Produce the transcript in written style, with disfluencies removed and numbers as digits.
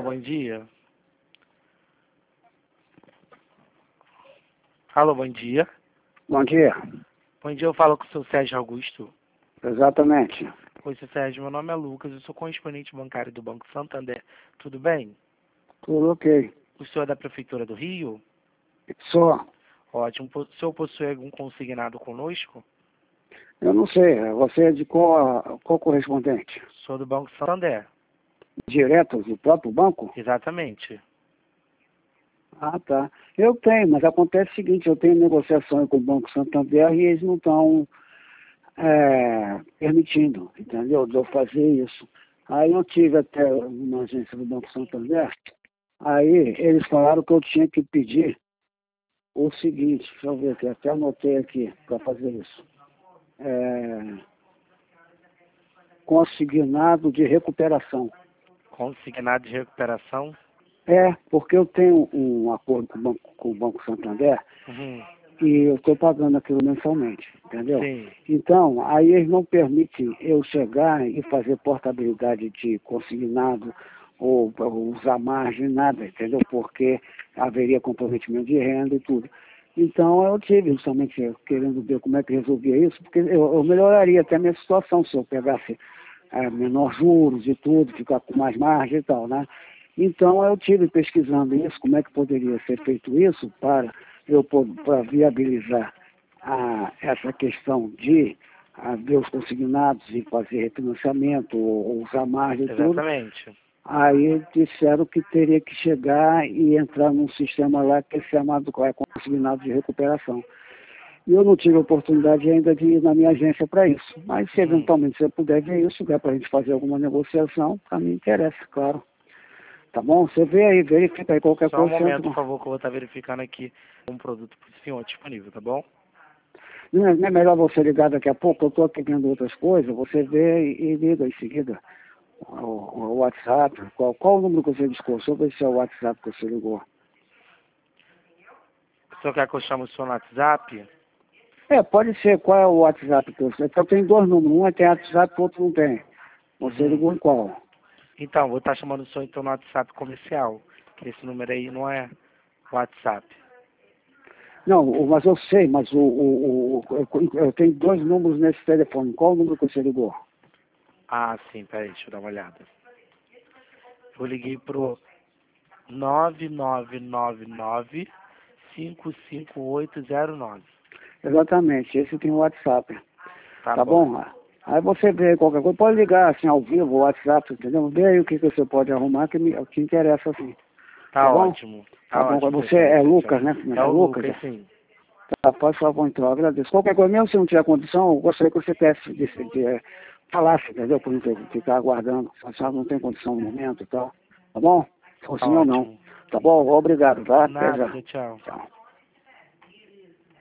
bom dia. Alô, bom dia. Bom dia. Bom dia, eu falo com o seu Sérgio Augusto. Exatamente. Oi, seu Sérgio, meu nome é Lucas, eu sou correspondente bancário do Banco Santander. Tudo bem? Tudo ok. O senhor é da Prefeitura do Rio? Só. Ótimo. O senhor possui algum consignado conosco? Eu não sei. Você é de qual correspondente? Sou do Banco Santander. Direto do próprio banco? Exatamente. Ah, tá. Eu tenho, mas acontece o seguinte, eu tenho negociação com o Banco Santander e eles não estão permitindo, entendeu? De eu fazer isso. Aí eu tive até uma agência do Banco Santander, aí eles falaram que eu tinha que pedir o seguinte, deixa eu ver aqui, até anotei aqui para fazer isso. Consignado de recuperação. Consignado de recuperação? Porque eu tenho um acordo com o Banco Santander Uhum. e eu estou pagando aquilo mensalmente, entendeu? Sim. Então, aí eles não permitem eu chegar e fazer portabilidade de consignado ou usar margem, nada, entendeu? Porque haveria comprometimento de renda e tudo. Então, eu tive justamente querendo ver como é que resolvia isso, porque eu melhoraria até a minha situação se eu pegasse menor juros e tudo, ficar com mais margem e tal, né? Então, eu tive pesquisando isso, como é que poderia ser feito isso para viabilizar essa questão de ver os consignados e fazer refinanciamento ou usar margem e tudo. Exatamente. Aí disseram que teria que chegar e entrar num sistema lá que é chamado consignado de recuperação. E eu não tive oportunidade ainda de ir na minha agência para isso. Mas se eventualmente você puder ver isso, der para a gente fazer alguma negociação, para mim interessa, claro. Tá bom? Você vê aí, verifica aí qualquer Só um coisa. momento, por favor, que eu vou estar verificando aqui um produto para o senhor disponível, tá bom? Não é melhor você ligar daqui a pouco? Eu estou aqui vendo outras coisas, você vê e liga em seguida. O WhatsApp, qual o número que você discou? Deixa eu ver se é o WhatsApp que você ligou. O senhor quer que eu chame o senhor no WhatsApp? Pode ser. Qual é o WhatsApp que você... Eu tenho dois números, um tem WhatsApp e o outro não tem. Você ligou em qual? Então, vou estar chamando o senhor então no WhatsApp comercial, que esse número aí não é WhatsApp. Não, mas eu sei, mas eu tenho dois números nesse telefone. Qual o número que você ligou? Ah, sim, peraí, deixa eu dar uma olhada. Eu liguei pro 9999-55809. Exatamente, esse tem o WhatsApp. Tá Tá bom. bom? Aí você vê qualquer coisa, pode ligar assim ao vivo, o WhatsApp, entendeu? Vê aí o que você pode arrumar que interessa assim. Tá Tá bom? ótimo. Tá Tá bom. ótimo, Você fechado, é fechado. Lucas, né? É É o Lucas? Lucas, sim. Tá, por favor, então, eu agradeço. Qualquer coisa, mesmo se não tiver condição, eu gostaria que você desse, falasse, entendeu? Por não ficar aguardando. Se não tem condição no momento e tal. Tá bom? Se for Tá sim ou não. ótimo. Tá bom? Obrigado, tá? Até Nada, já. tchau. Tchau.